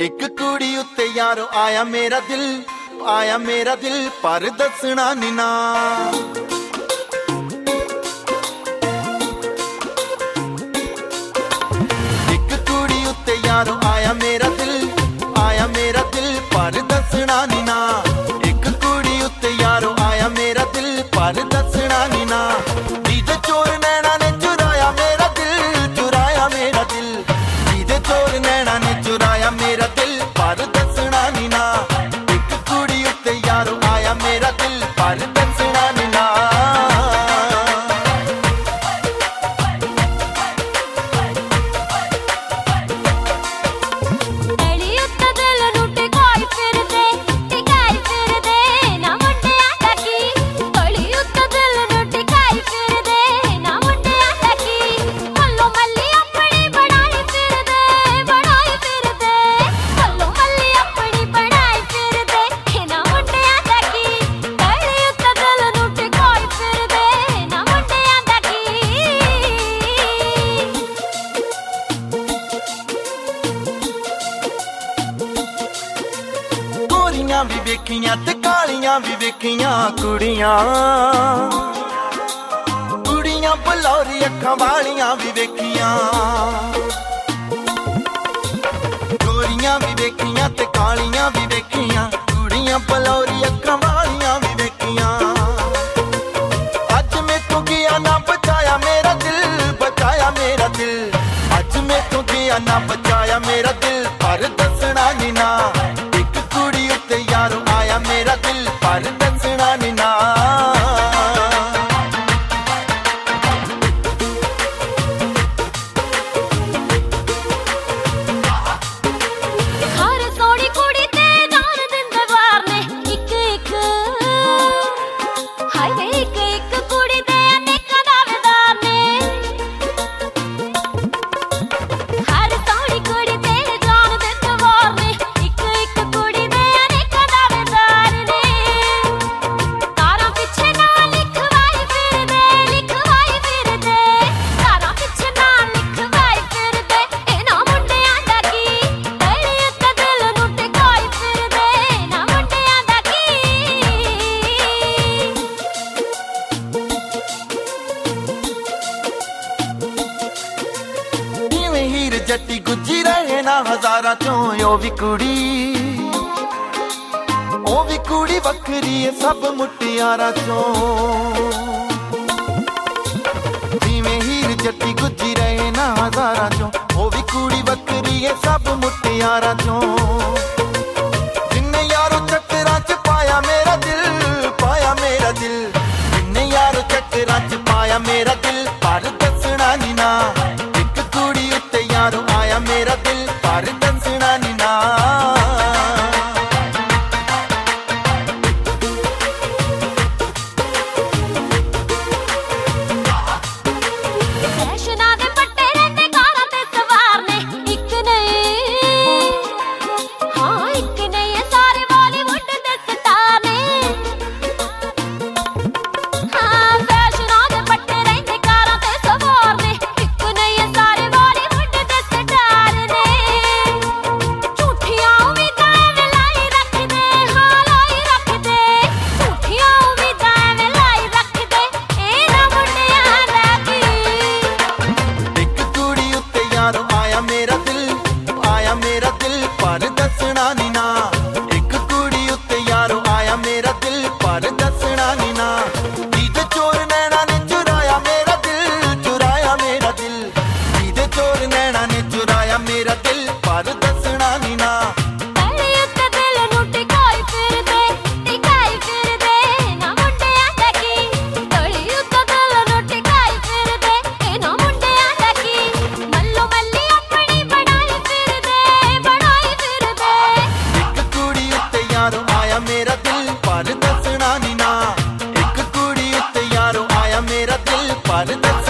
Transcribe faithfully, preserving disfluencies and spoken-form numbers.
एक कुड़ी उत्ते यारो आया मेरा दिल, आया मेरा दिल पर दसना नी ना। एक कुड़ी उत्ते यारो आया मेरा दिल, आया मेरा दिल पर दसना नी ना। एक कुड़ी उत्ते यारो आया मेरा दिल पर दसना नी ना। जीदे चोर नैना ने चुराया मेरा दिल, चुराया मेरा दिल। जीदे चोर नैना ने चुराया मेरा दिल पर दसना नी ना। एक कुड़ी उत्ते यारो आया मेरा दिल पर दसना नी ना। भी वेखियां ते कालियां भी वेखियां कुड़ियां, कुड़ियां बलौरी अखां वालियां भी वेखियां। गोरियां भी वेखियां ते कालियां भी वेखियां, कुड़ियां बलौरी अखां वालियां भी वेखियां। अज मैं तू गया ना बचाया मेरा दिल, बचाया मेरा दिल। अज मैं तू गया ना बचाया मेरा दिल पर दसना नी ना। यारो आया मेरा दिल पर दसना नी ना। हर सोनी कुड़ी ते जान दिंदे वार ने इक इक, हाय वे इक इक कुड़ी ते अनेकां दावेदार ने। हर सोनी कुड़ी ते जान दिंदे वार ने इक इक कुड़ी ते जट्टी गुज्जी रहे ना हजारां चों ओ भी कुड़ी, ओ भी कुड़ी वखरी है सब मुटियारा चों। जिवें हीर जट्टी गुज्जी रहे ना हजारां चों ओ भी कुड़ी वखरी है सब मुटियारा चों। जिन्ने यारो चक्करां च पाया मेरा दिल, पाया मेरा दिल। जिन्ने यारो चक्करां च पाया मेरा दिल पर दसना नी ना। यारो आया मेरा दिल पर दसना नी ना। फैशना दे पट्टे रहिंदे कारां ते सवार ने इक नहीं, हाँ इक नहीं सारे बॉलीवुड दे स्टार ने। हाँ फैशना दे पट्टे रहिंदे कारां ते सवार ने इक नहीं सारे मेरा दिल, आया मेरा दिल पर दसना नी ना। एक कुड़ी उत्ते यारो आया मेरा दिल पर दसना नी ना। जीदे चोर नैना ने चुराया मेरा दिल, चुराया मेरा दिल। जीदे चोर नैना ने चुराया मेरा दिल पर दसना नी ना। मेरा दिल पर दसना नी ना। एक कुड़ी उत्ते यारो आया मेरा दिल पर दसना।